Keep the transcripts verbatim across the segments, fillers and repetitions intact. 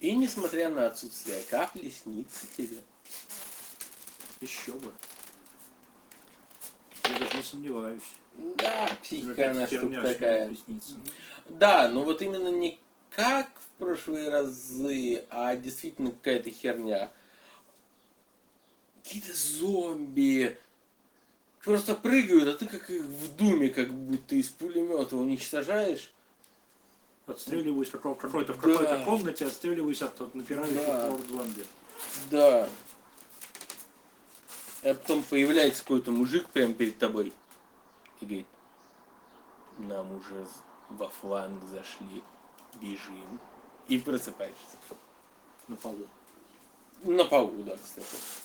И несмотря на отсутствие капли, снится тебе. Еще бы. Я даже не сомневаюсь. Да, психика она штука Херня такая. приснится. Да, но вот именно не как в прошлые разы, а действительно какая-то херня. Какие-то зомби. Просто прыгают, а ты как их в думе, как будто из пулемета уничтожаешь. Отстреливаюсь в какой- какой-то в Да. какой-то комнате, отстреливаюсь от, от напирающих Да. орд зомби. Да. А потом появляется какой-то мужик прямо перед тобой и говорит, нам уже во фланг зашли, бежим. И просыпаешься. На полу. На полу, да, кстати.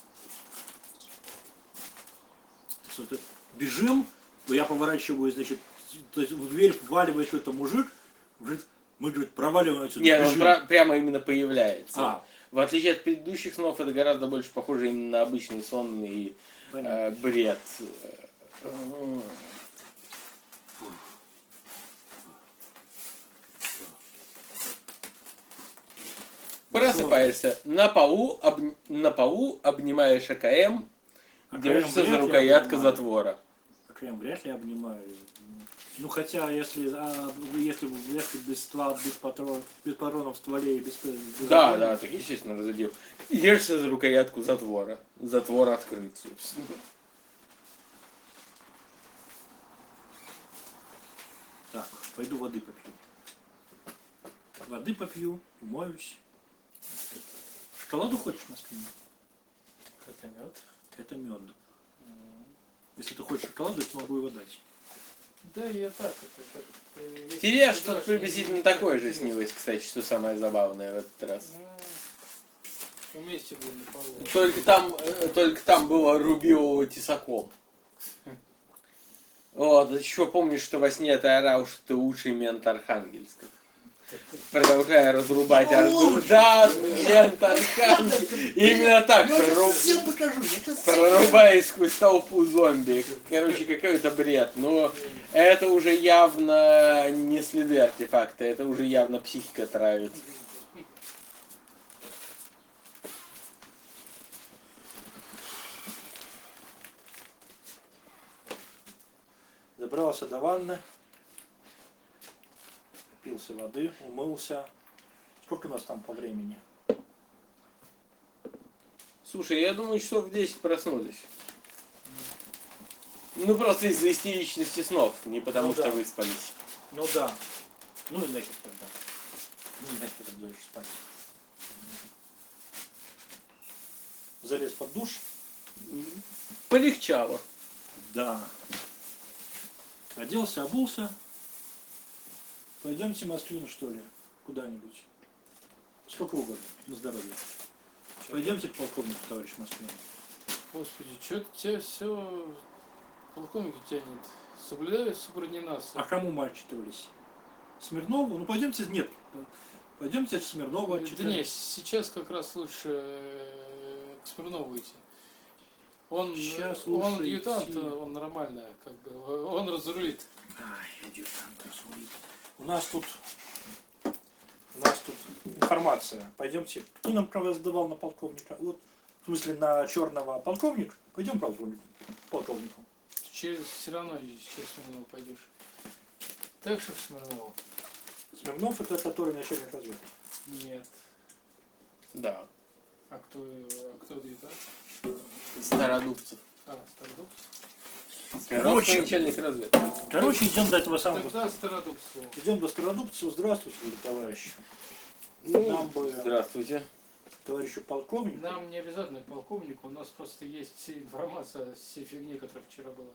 Что-то бежим, я поворачиваю, значит, то есть в дверь вваливает какой-то мужик, говорит, мы, говорит, проваливаем отсюда, Нет, он бежим. пра- прямо именно появляется. А. В отличие от предыдущих снов, это гораздо больше похоже именно на обычный сон и э, бред. Просыпаешься на полу, об... на полу обнимаешь АКМ, АКМ держишься вряд за ли рукоятка обнимаю. затвора. АКМ вряд ли обнимаю. Ну хотя, если, а, если, если без ствола, без патронов, без патронов в стволе и без, без Да, огня, да, так естественно разодел. И держишься за рукоятку затвора. Затвор открыт, собственно. Так, пойду воды попью. Воды попью, умоюсь. Шоколаду хочешь, Москве? Это мед. Это мед. Если ты хочешь шоколаду, я тебе могу его дать. Да, я так. Это, как, э, Тебе если что-то ты приблизительно не- такое же не- снилось, кстати, что самое забавное в этот раз. Ну, вместе были на полу. Только там, э, только там было Рубио тесаком. Вот, еще помнишь, что во сне ты орал, что ты лучший мент Архангельска. Продолжая разрубать Архангельска. Да, мент Архангельска. Именно так, проруб... Всем покажу, я сейчас прорубаясь сквозь толпу зомби. Короче, какой-то бред. Но это уже явно не следы артефакта, это уже явно психика травит. Добрался до ванны, пился воды, умылся. Сколько у нас там по времени? Слушай, я думаю, часов в десять проснулись. Ну просто из-за истеричности снов, не потому Ну что да. выспались. Ну да. Ну и нахер тогда. Ну и нахер дольше спать. Залез под душ. Полегчало. Да. Оделся, обулся. Пойдемте в Москву, что ли, куда-нибудь. Сколько угодно, на здоровье. Пойдемте к полковнику, товарищ Москвин. Господи, что тебя все полковник тянет? Соблюдаю субординацию. А кому мы отчитывались? Смирнову? Ну пойдемте, нет. Пойдемте к Смирнову Да отчитать. не, сейчас как раз лучше э, к Смирнову идти. Он, Сейчас он лучше адъютант, идти. он нормально, как бы, он разрулит. Ай, адъютант разрулит. У нас тут, у нас тут информация. Пойдемте. Кто нам право сдавал на полковника? Вот, в смысле, на черного полковника? Пойдем к полковнику. полковнику. Через, все равно через Смирнову пойдешь. Так что в Смирнову? Смирнов это который начальник разведки. Нет. Да. А кто, а кто адъютант? Стародубцев. А, Стародубцев? Короче, Короче. начальник разведки. Короче, идем до этого самого. Тогда Стародубцеву. Идем до Стародубцева. Здравствуйте, товарищ. Ну, Нам бы здравствуйте. товарищу полковнику. Нам не обязательно полковник, у нас просто есть вся информация о всей фигне, которая вчера была.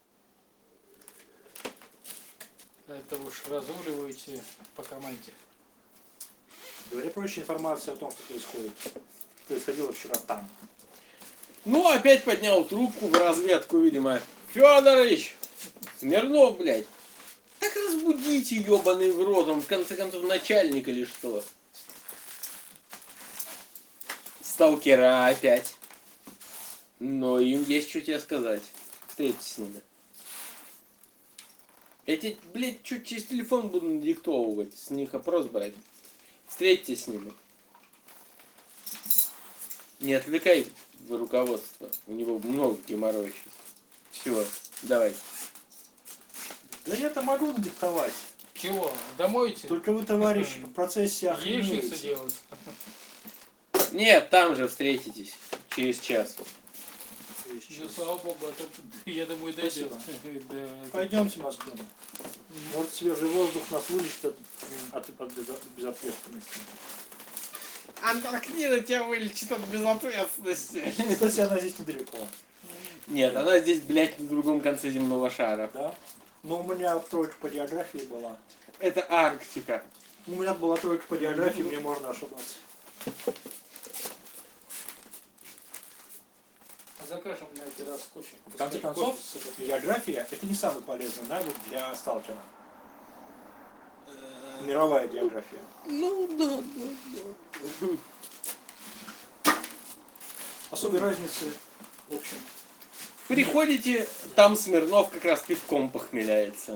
Это уж разруливаете по команде. Говоря проще, информация о том, что происходит. Происходило вчера там. Ну, опять поднял трубку в разведку, видимо. Федорович! Смирнов, блядь! Так разбудите, ебаный в рот, он в конце концов начальник или что? Сталкера опять. Но им есть что тебе сказать. Встретитесь с ними. Эти, блядь, чуть через телефон буду надиктовывать, с них опрос брать. Встретитесь с ними. Не отвлекай руководство. У него много геморроя сейчас. Все, давай. Да я-то могу надиктовать. Чего? Домой идти? Только вы, товарищ, в процессе Яичницу охренеете. делать. Нет, там же встретитесь. Через час. Ну, слава богу, а то, я думаю, дойдет. Спасибо. Да. Пойдемте, Москва. Может, свежий воздух нас вылечит от, от, от безо- безответственности. Антарктида тебя вылечит от безответственности. Кстати, она здесь недалеко. Нет, она здесь, блядь, на другом конце земного шара. Да? Но у меня тройка по географии была. Это Арктика. У меня была тройка по географии, мне можно ошибаться. Закажем на эти раз кофе. В конце концов, география это не самый полезный навык для сталкера. Мировая география. Ну, да, да, да. Особой разницы, в общем. Приходите, там Смирнов как раз пивком похмеляется.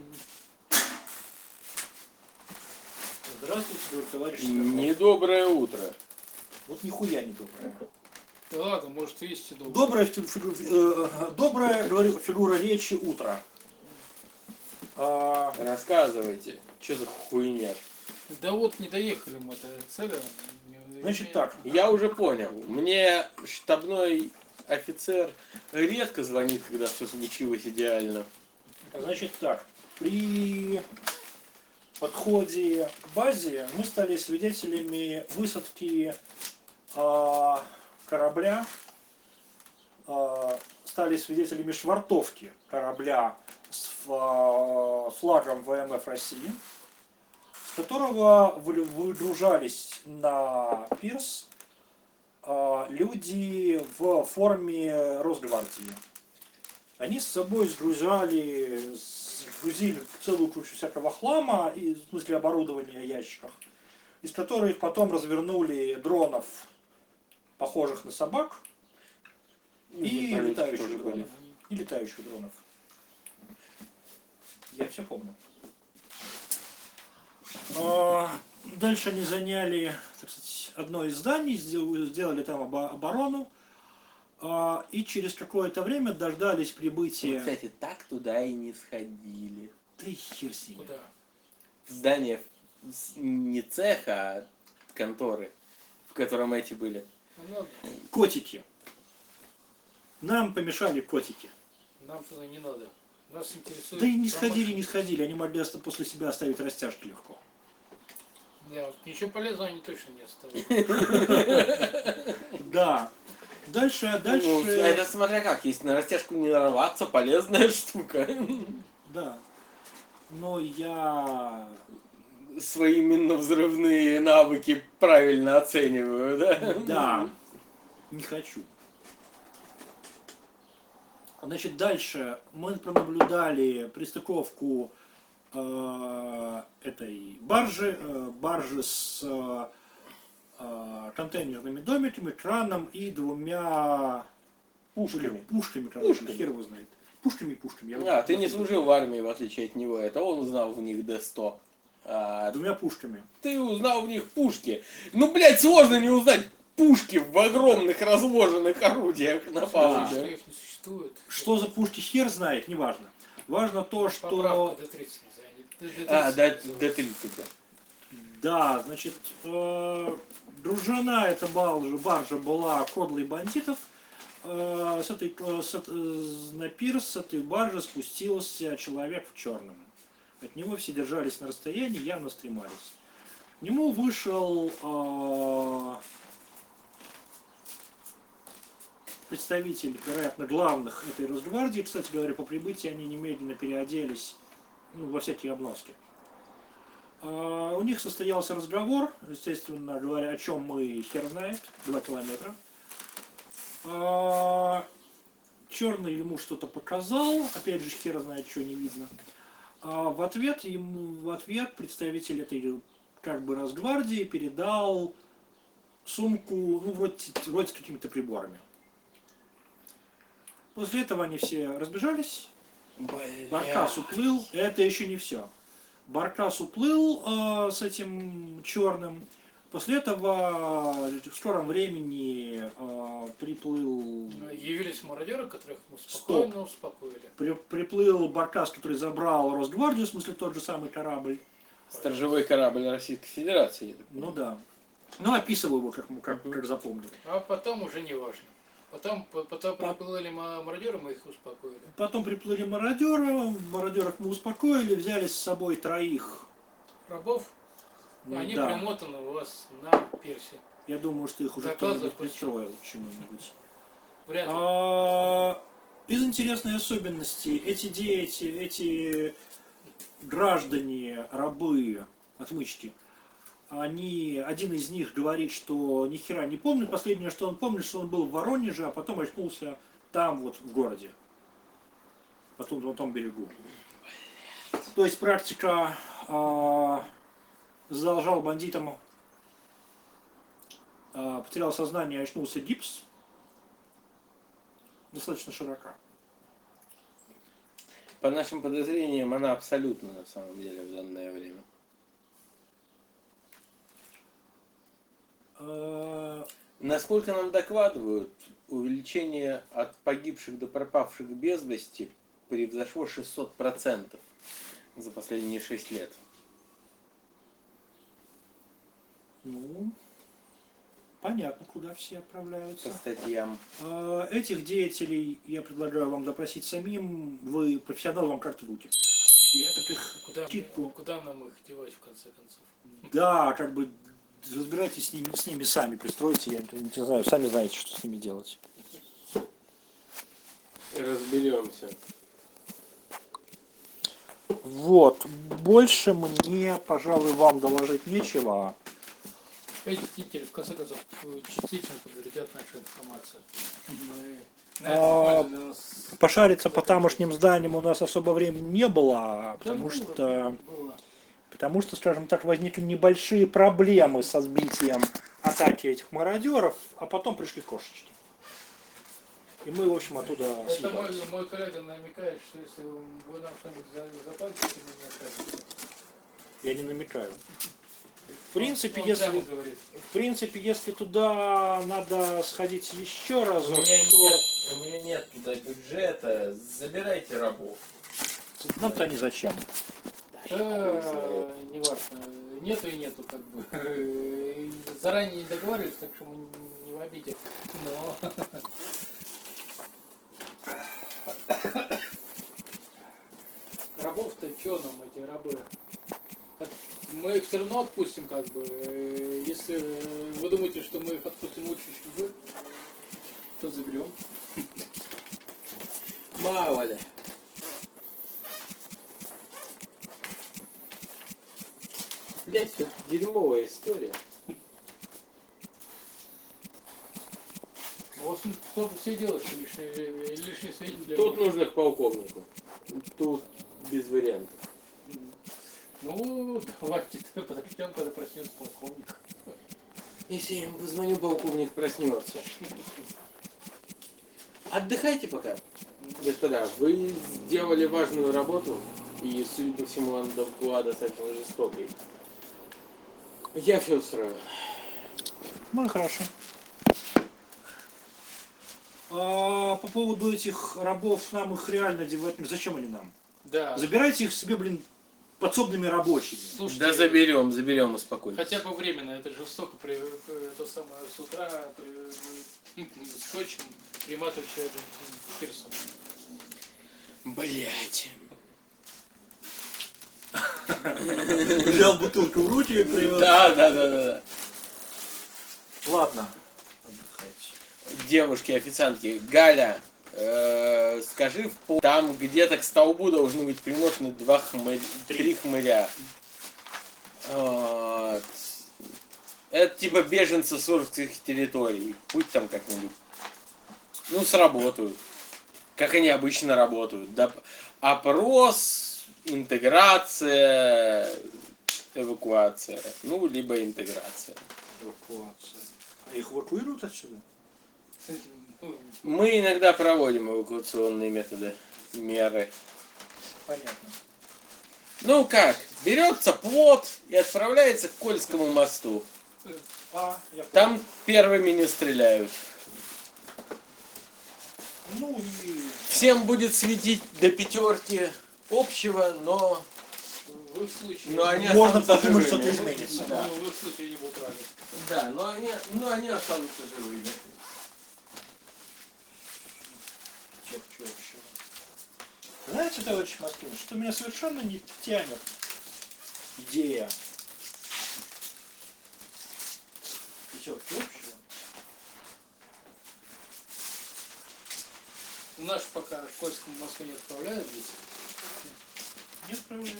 Здравствуйте, дорогой товарищ. Недоброе утро. Вот нихуя не доброе. Да ладно, может, есть и добрый. Добрая, фи- фи- э, добрая говорю, фигура речи утро. А, Рассказывайте, что за хуйня? Да вот не доехали мы до цели. значит так, Я уже понял. Мне штабной офицер редко звонит, когда все случилось идеально. значит так. При подходе к базе мы стали свидетелями высадки а, корабля, а, стали свидетелями швартовки корабля с а, флагом ВМФ России, с которого вы- выгружались на пирс а, люди в форме Росгвардии. Они с собой сгружали, сгрузили целую кучу всякого хлама, и, в смысле оборудования в ящиках, из которых потом развернули дронов, похожих на собак, и Вертолеты летающих тоже дронов. были. И летающих дронов. Я все помню. А, Дальше они заняли, так сказать, одно из зданий, сделали, сделали там обо- оборону, а, и через какое-то время дождались Мы, прибытия... кстати, так туда и не сходили. Да и хер с ними. Куда? Здание с- не цеха, а конторы, в котором эти были. Ну, ладно, Котики. Нам помешали котики. нам туда не надо. Нас интересует... Да и не сама- сходили, не сходили. Они могли оста- после себя оставить растяжки легко. Да, вот ничего полезного они точно не оставили. Да. Дальше, дальше... Ну, это смотря как, если на растяжку не нарваться, полезная штука. Да. Но я... Свои минно-взрывные навыки правильно оцениваю, да? Да. Не хочу. Значит, дальше мы пронаблюдали пристыковку э, этой баржи, э, баржи с э, э, контейнерными домиками, краном и двумя Пушками. пушками, короче, Пушками. хер его знает. Пушками, пушками. Я А, вот- ты не служил в армии, в отличие от него. Это он узнал в них Д сто. А Двумя пушками. ты узнал в них пушки. Ну, блядь, сложно не узнать пушки в огромных разложенных орудиях на Что палубе. их не существует. Что за пушки, хер знает, неважно. Важно то, что... Поправка до тридцать не А, да, занят. Д тридцать. Да, значит, э, дружина эта баржа, баржа была кодлой бандитов. Э, с этой, э, с, эт- э, на пирс с этой баржи спустился человек в черном. От него все держались на расстоянии, явно стремались. К нему вышел э, представитель, вероятно, главных этой Росгвардии. Кстати говоря, по прибытии они немедленно переоделись, ну, во всякие обноски. А, У них состоялся разговор, естественно говоря, о чем мы хер знает, два километра. А, Черный ему что-то показал, опять же хер знает, что не видно. А в ответ ему, в ответ представитель этой как бы Росгвардии передал сумку, ну, вроде, вроде с какими-то приборами. После этого они все разбежались. Баркас уплыл, это еще не все. Баркас уплыл э, с этим черным, После этого в скором времени э, приплыл... Явились мародеры, которых мы спокойно Стоп. успокоили. При, приплыл баркас, который забрал Росгвардию, в смысле тот же самый корабль. Сторожевой корабль Российской Федерации. я так Ну понимаю. да. Ну, описываю его, как, как, как запомнил. А потом уже не важно. Потом, по- потом приплыли ма- мародеры, мы их успокоили. Потом приплыли мародеры, мародеров мы успокоили, взяли с собой троих. Рабов, Ну они да. примотаны у вас на пирсе. Я думаю, что их уже Заказы кто-нибудь почему? пристроил к чему-нибудь. Вряд ли. А, из интересной особенности, эти дети, эти граждане, рабы, отмычки, они, один из них говорит, что ни хера не помнит. Последнее, что он помнит, что он был в Воронеже, а потом очнулся там вот в городе. Потом на том берегу. То есть практика а, задолжал бандитам, а, потерял сознание, очнулся гипс. Достаточно широка. По нашим подозрениям, она абсолютно на самом деле в данное время. А, Насколько нам докладывают, увеличение от погибших до пропавших без вести превзошло шестьсот процентов за последние шесть лет. ну, понятно, куда все отправляются. По статьям. А, этих деятелей я предлагаю вам допросить самим. Вы профессионал, вам как-то руки. Я так их Куда, китку. куда нам их девать в конце концов? Да, как бы разбирайтесь с ними, с ними сами, пристройте, я не знаю, сами знаете, что с ними делать. Разберемся. Вот, больше мне, пожалуй, вам доложить нечего. Эти птители, в конце концов, частично подтвердят нашу информацию. Мы на А, это буквально нас- Пошариться по тамошним зданиям у нас особо времени не было, Да потому было, что, было. потому что, скажем так, возникли небольшие проблемы со сбитием атаки этих мародеров, а потом пришли кошечки. И мы, в общем, оттуда Это мой, съебались. мой коллега намекает, что если вы нам что-нибудь за- заплатите, мы не откажемся. Я не намекаю. В принципе, Он если, прямо говорит. в принципе, если туда надо сходить еще раз, У меня нет, у меня нет туда бюджета. Забирайте рабов. нам-то не зачем. Да, не важно. Нету и нету, как бы. Заранее не договаривались, так что мы не в обиде. Но рабов-то что нам эти рабы? Мы их все равно отпустим, как бы. Э, Если вы думаете, что мы их отпустим лучше, чем вы, то заберем. Мало ли. Блять, это дерьмовая история. В общем, кто все делает, что лишние, лишние сведения для Тут меня. нужно к полковнику. Тут без вариантов. Ну, давайте подождем, когда проснется полковник. Если я ему позвоню, полковник проснется. Отдыхайте пока. Господа, вы сделали важную работу, и, судя по всему, она была достаточно жестокой. Я все устроил. Ну и хорошо. А, по поводу этих рабов, нам их реально девать. Зачем они нам? Да. Забирайте их себе, блин, подсобными рабочими. Слушайте, Да заберем, заберем, успокойтесь. хотя бы временно, это жестоко, при, э, то самое с утра при, скотчем приматывающая пирсом. Блять. Взял бутылку в руки и привез. Да, да, да, да, да. Ладно. Отдыхайте. Девушки, официантки, Галя, э, скажи, в пол- там где-то к столбу должны быть примотаны два хмыря, три хмыря. Вот. Это типа беженцы с урских территорий. Путь там как-нибудь. Ну, сработают. Как они обычно работают. Да, опрос, интеграция, эвакуация. Ну, либо интеграция. Эвакуация. А их эвакуируют отсюда? Ну, Мы иногда проводим эвакуационные методы, меры. понятно. Ну как, берется плот и отправляется к Кольскому мосту. А, я Там первыми не стреляют. Ну и... Всем будет светить до пятерки общего, но, В их случае... но они Можно останутся подумать, что живыми. это изменится. Да. Ну, в их случае они будут рады. Да, но они, но они останутся живыми. Черт, что вообще. Знаете, товарищ Москвин, что меня совершенно не тянет идея пятерки общего. У нас пока Кольскому в Москву не отправляют здесь. Не справляюсь.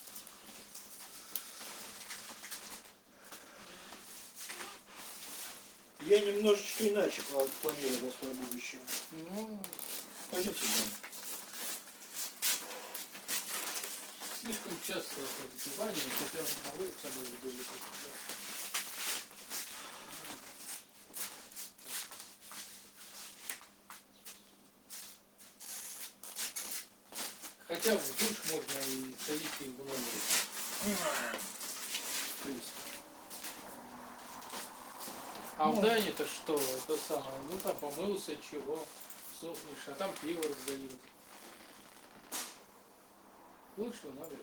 Я немножечко иначе пла- планировал свое будущее. Ну, Пойдемте домой. слишком часто ходите в баню, хотя бы вы с собой были. Хотя в душ можно и сходить и в номере. В принципе. А в Дане-то что? Это самое, ну там помылся, чего, сохнешь, а там пиво раздают. Лучше в номере.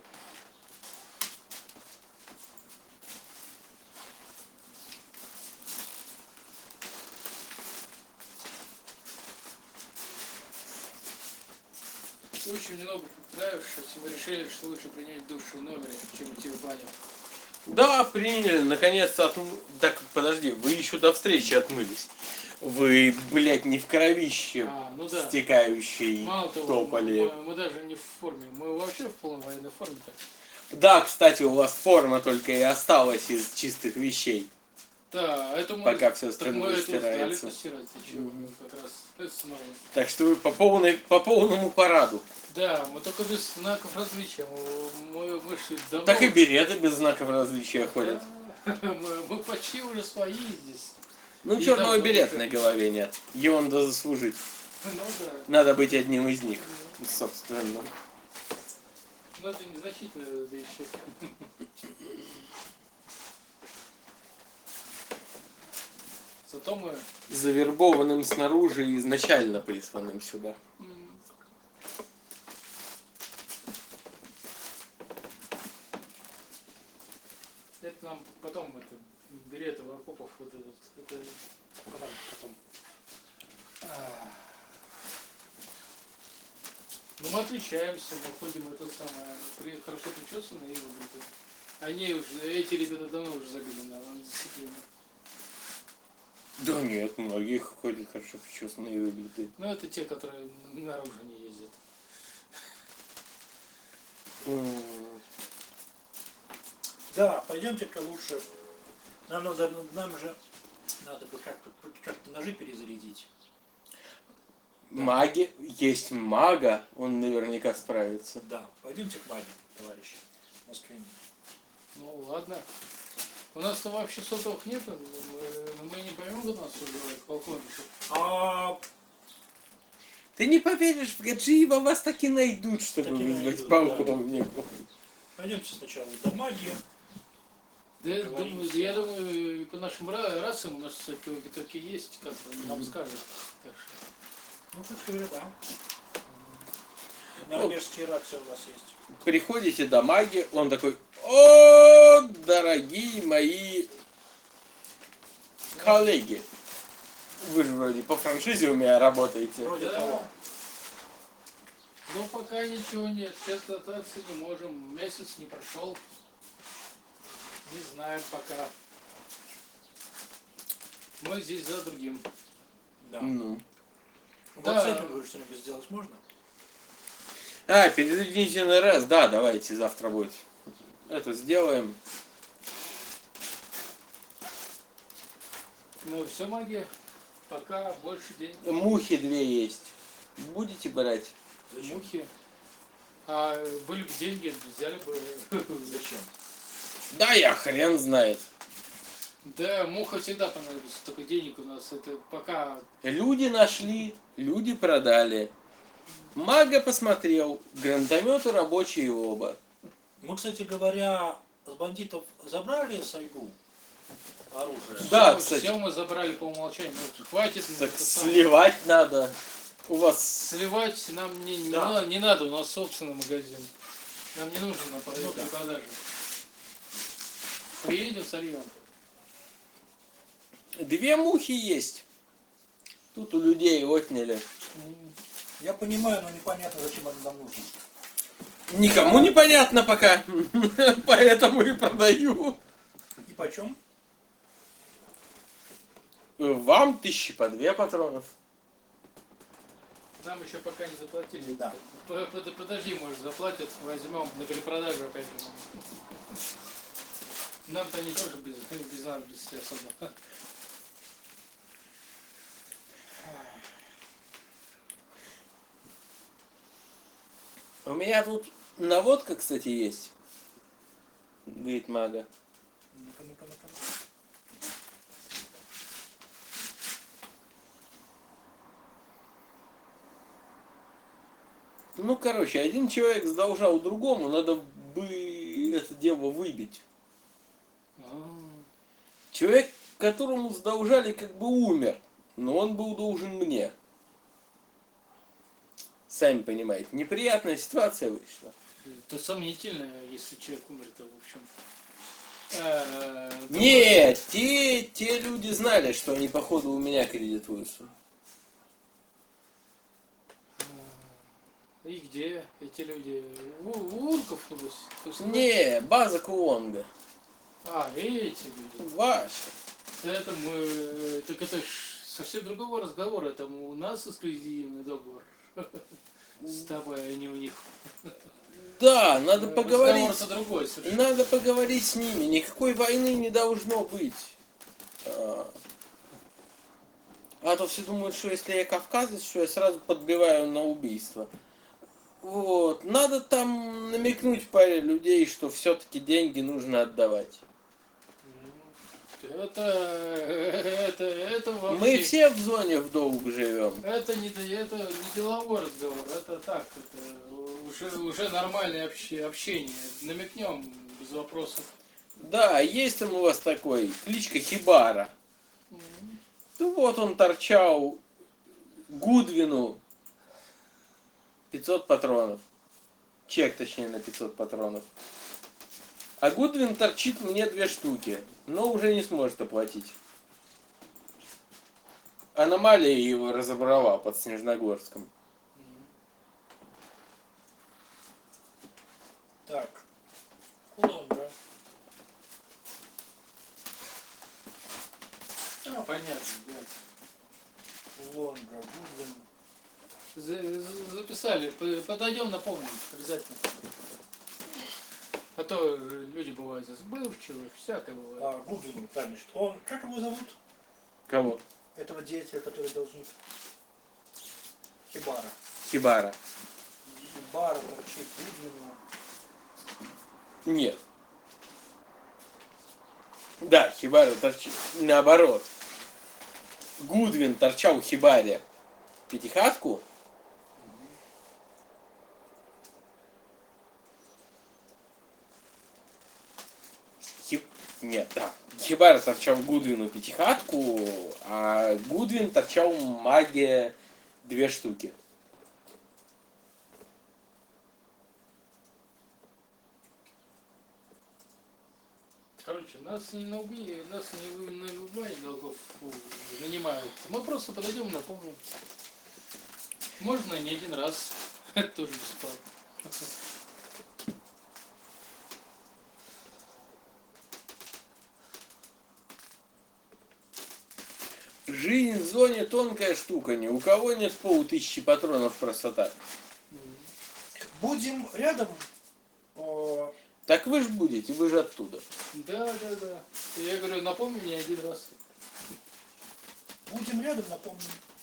Очень много нравишься, мы решили, что лучше принять душ в номере, чем идти в баню. Да, приняли, наконец-то отм... Так, подожди, вы еще до встречи отмылись. Вы, блядь, не в кровище А, ну да. стекающей Мало того, топали. мы, мы даже не в форме, мы вообще в полной военной форме. -то. Да, кстати, у вас форма только и осталась из чистых вещей. Да, это мы, Пока все так мы остальное это устали стирается. постирать, и чего, мы как раз это снова. Так что вы по, полной, по полному параду. Да, мы только без знаков различия, мы, мы, мы шли давно. Так и береты без знаков различия ходят. Да, мы, мы почти уже свои здесь. Ну, И черного давно берета уже. на голове нет. Его надо заслужить. Ну да, Надо быть одним из них, собственно. но это незначительно, да еще. Зато мы... Завербованным снаружи и изначально присланным сюда. м, Это нам потом, это, береты в окопах, вот этот, это потом, потом. А. Ну мы отличаемся, мы ходим это самое, при- хорошо причесанные и выбритые. Они уже, эти ребята давно уже забили на на дисциплину. Да нет, многие ходят хорошо причесанные и выбитые. Ну это те, которые наружу не ездят. М, Да, пойдемте-ка лучше. Нам надо, нам же надо бы как-то как ножи перезарядить. Маги, есть мага, он наверняка справится. Да, пойдемте к маге, товарищи. Москве. Ну ладно. У нас-то вообще сотовых нет, мы, мы не поймем, кто нас убивает, полковников. А Ты не поверишь, в Гаджиева вас таки найдут, чтобы Таки вызвать найдут, полковнику. пойдемте сначала до магии. Да, я Говорите. думаю, я думаю, по нашим ра- расам у нас такие, такие есть, как нам скажут. Так что. Ну, как говорят, да. Норвежские рации у вас есть. Приходите до маги, он такой: о, дорогие мои коллеги, вы же вроде по франшизе у меня работаете. Вроде Да. того. Ну пока ничего нет, сейчас кататься не можем, месяц не прошел. Не знаем пока. Мы здесь за другим. Да. Ну. Вот Да. с этим, говорю, что-нибудь сделать можно? А, передадите на раз, да, давайте, завтра будет. Это сделаем. Ну все, магия. Пока больше денег. Мухи две есть. Будете брать? Зачем? Мухи. А были бы деньги, взяли бы. Зачем? Да, я хрен знает. Да, муха всегда понадобится, только денег у нас это пока. Люди нашли, люди продали. Мага посмотрел, гранатометы рабочие оба. Мы, кстати говоря, с бандитов забрали Сайгу. оружие. Да, Всё- кстати. всё мы забрали по умолчанию. Ну, хватит. Так это самое. сливать надо. У вас... Сливать нам не, не, Да. надо, не надо, у нас собственный магазин. Нам не нужно на продажу. Ну да. продажу. Приедем, сольем. Две мухи есть. Тут у людей отняли. Я понимаю, но непонятно, зачем это нам нужно. Никому не понятно пока. Поэтому и продаю. И почем? Вам тысячи по две патронов. Нам еще пока не заплатили. Да. П- под- Подожди, может, заплатят, возьмем на перепродажу опять. Нам-то они тоже без, без надобности особо. У меня тут наводка, кстати, есть. Говорит мага. Ну-ка, ну-ка, ну-ка. Ну, короче, один человек задолжал другому, надо бы это дело выбить. А, Человек, которому задолжали, как бы умер, но он был должен мне. Сами понимаете, неприятная ситуация вышла. Это сомнительно, если человек умер, то в общем. Э, Нет, те, те люди знали, что они, походу, у меня кредитуются. И где эти люди? У, у урков, то есть? То есть, Не, база Куонга. А, эти люди. Ваша. Это мы... Так это ж совсем другого разговора. Это у нас эксклюзивный договор. С тобой, а не у них. Да, надо поговорить. Разговор-то другой совершенно. Надо поговорить с ними. Никакой войны не должно быть. А, а то все думают, что если я кавказец, что я сразу подбиваю на убийство. Вот. Надо там намекнуть паре людей, что все-таки деньги нужно отдавать. Это... Это... Это вообще... Мы все в зоне в долг живем. Это не, это не деловой разговор, это так, это уже, уже нормальное обще- общение. Намекнем без вопросов. Да, есть там у вас такой, кличка Хибара. Ну вот он торчал Гудвину пятьсот патронов. Чек, точнее, на пятьсот патронов. А Гудвин торчит мне две штуки, но уже не сможет оплатить. Аномалия его разобрала под Снежногорском. Так. Лондра. А, понятно, да. Лондра. Гудвин. За- за- Записали, П- подойдем, напомним, обязательно. А то люди бывают забывчивые, всякое бывает. А, Гудвин, значит. Он, как его зовут? Кого? Этого деятеля, который должник. Хибара. Хибара. Хибара, торчит Гудвина. Нет. Да, Хибара торчит. Наоборот. Гудвин торчал Хибаре пятихатку. Хи- Нет, да. Хибара торчал Гудвину пятихатку, а Гудвин торчал маге две штуки. Короче, нас не на убие, нас не на убивание долгов фу, нанимают. Мы просто подойдем, напомним. Можно не один раз. Это тоже бесплатно. Жизнь в зоне тонкая штука, ни у кого нет полутысячи патронов просто так. Будем рядом. О, Так вы ж будете, вы же оттуда. Да, да, да. Я говорю, напомни мне один раз. будем рядом, напомню.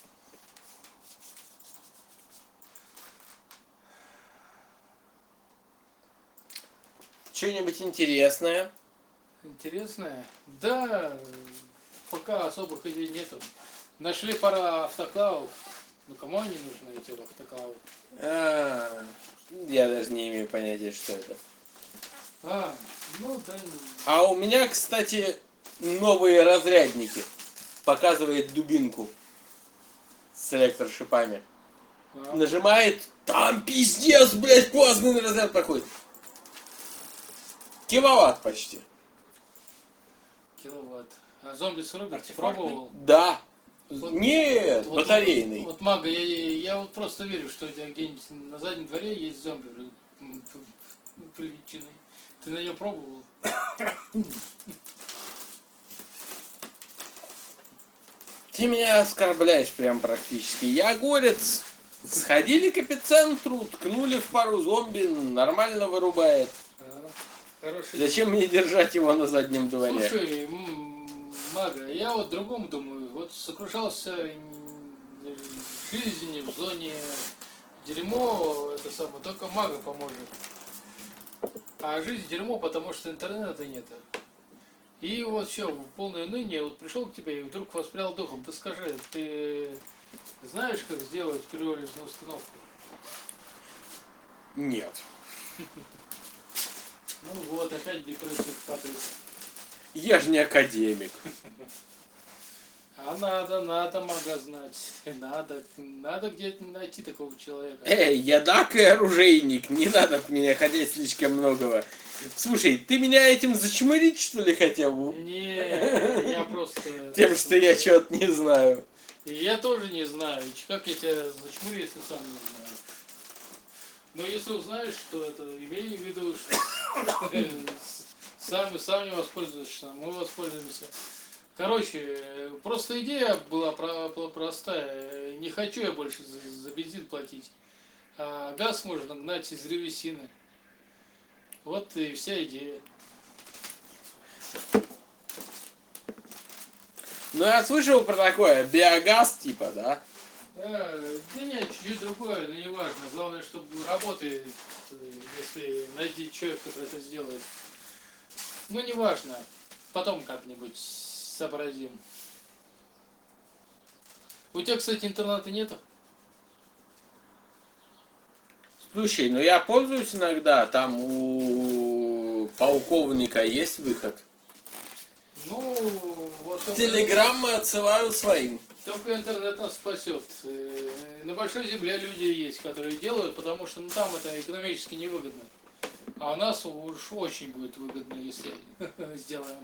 Что-нибудь интересное? Интересное? Да, пока особых идей нету. Нашли пара автоклавов. Ну кому они нужны, эти автоклавы? А, я даже не имею понятия, что это. А, ну да. А у меня, кстати, новые разрядники. Показывает дубинку с электрошипами. А, Нажимает, там пиздец, блядь, плазменный разряд проходит. Киловатт почти. киловатт. А зомби срубит, Артефактный? пробовал? Да. Вот- Нет, Вот- батарейный. Вот, мага, я, я, я вот просто верю, что у тебя где-нибудь на заднем дворе есть зомби м, п- приличный. Ты на нее пробовал? Ты меня оскорбляешь прям практически. Я горец. Сходили к эпицентру, ткнули в пару зомби, нормально вырубает. А, хороший. Зачем мне держать его на заднем дворе? Слушай, м, мага, я вот другому думаю. Вот сокрушался м, в жизни, в зоне дерьмо, это самое, только мага поможет. А жизнь дерьмо, потому что интернета нет. И вот все, в полное ныне, вот пришел к тебе и вдруг воспрял духом. Ты скажи, ты знаешь, как сделать пиролизную установку? Нет. Ну вот, опять депрессия падает. Я же не академик. А надо, надо мага знать. Надо, надо где-то найти такого человека. Эй, я дак и оружейник, не надо от меня хотеть слишком многого. Слушай, ты меня этим зачмырить, что ли, хотел? Не, я просто... Тем, что я что-то не знаю. И я тоже не знаю, и как я тебя зачмурю, если сам не знаю. Но если узнаешь, что это, имей в виду, что сам, сам не воспользуешься, мы воспользуемся. Короче, просто идея была про- про- простая. Не хочу я больше за, за бензин платить. А газ можно гнать из древесины. Вот и вся идея. Ну, я слышал про такое, биогаз типа, да? Да, да нет, чуть-чуть другое, но не важно. Главное, чтобы работает, э, если найти человека, который это сделает. Ну, не важно. Потом как-нибудь сообразим. У тебя, кстати, интернета нету? Слушай, ну я пользуюсь иногда, там у полковника есть выход. Ну, вот только, Телеграммы отсылаю своим. только интернет нас спасет. Э, На большой земле люди есть, которые делают, потому что ну, там это экономически невыгодно. А у нас уж очень будет выгодно, если сделаем.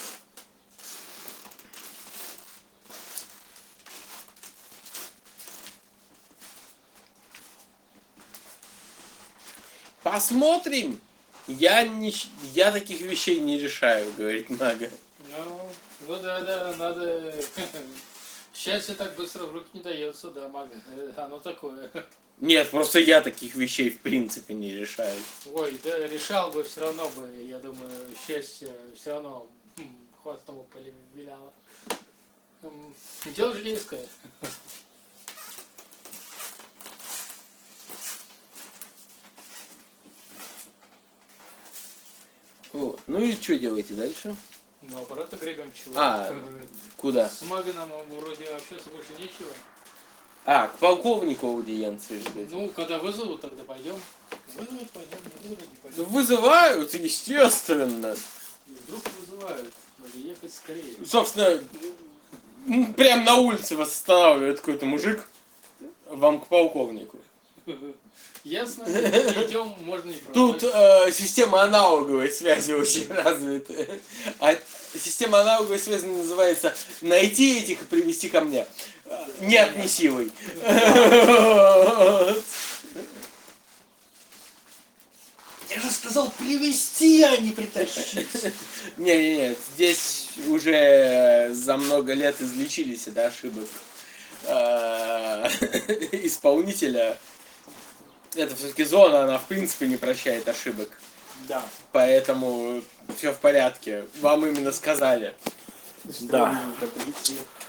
Посмотрим. Я, не, щ- я таких вещей не решаю, говорит Мага. Ну, ну да, да, надо... Счастье так быстро в руки не дается, да, мага. Э, Оно такое. Нет, просто я таких вещей в принципе не решаю. Ой, да, решал бы, все равно бы, я думаю, счастье все равно м, хвостом бы повиляло. М, Дело житейское. Вот. Ну и что делаете дальше? Ну, аппарата гребем чего. А. Куда? С Маганом вроде общаться больше нечего. А, к полковнику аудиенции ждать. Ну, когда вызовут, тогда пойдем. Вызовут, пойдем, не вызовут, не Ну, пойдем. вызывают, естественно. И вдруг вызывают. Надо ехать скорее. Собственно, м, прям на улице вас останавливает какой-то мужик. Вам к полковнику. Ясно? Идем, можно и Тут продать. э, система аналоговой связи очень развитая. А система аналоговой связи называется «найти этих и привести ко мне». Э, Нет, не силой. Я же сказал привезти, а не притащить. Не-не-не, здесь уже за много лет излечились от ошибок э, исполнителя. Это все-таки зона, она в принципе не прощает ошибок. Да. Поэтому все в порядке. Вам именно сказали. Да.